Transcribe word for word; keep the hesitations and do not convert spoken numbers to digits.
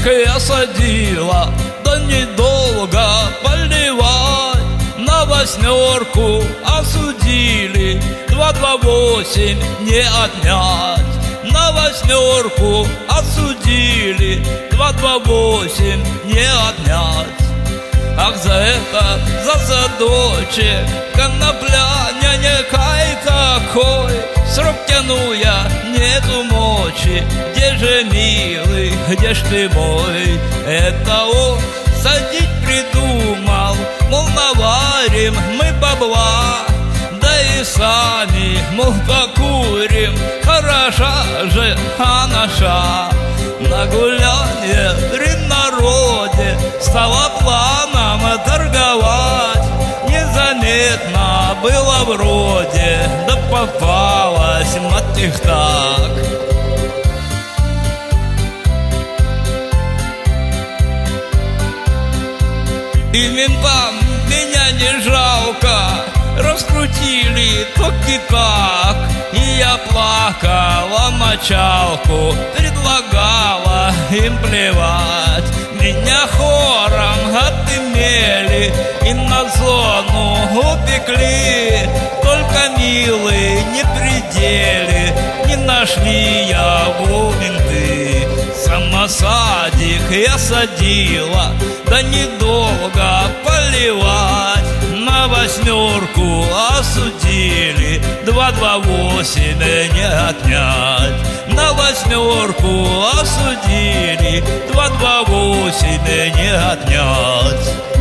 садик я садила, да недолго поливать. На восьмерку осудили, два-два восемь не отнять. На восьмерку осудили, два-два восемь не отнять. Ах, за это, за садочек, конопля, няня-кай какой. Срок тяну я, нету мочи, где же, милый, где ж ты мой? Это он садить придумал, мол, наварим мы бабла, да и сами, мол, покурим, хороша же анаша. На гулянье при народе стало планом торговать. Незаметно было вроде, да попалась мать их так. И ментам меня не жалко, раскрутили токи как. И я плакала, мочалку предлагала им плевать. Меня хором отымели и на зону упекли. Только, милые, не пределе не нашли его менты. Сама садик я садила, да недолго поливать. На восьмерку осудили, два-два восемь не отнять. На восьмерку осудили, два-два восемь не отнять.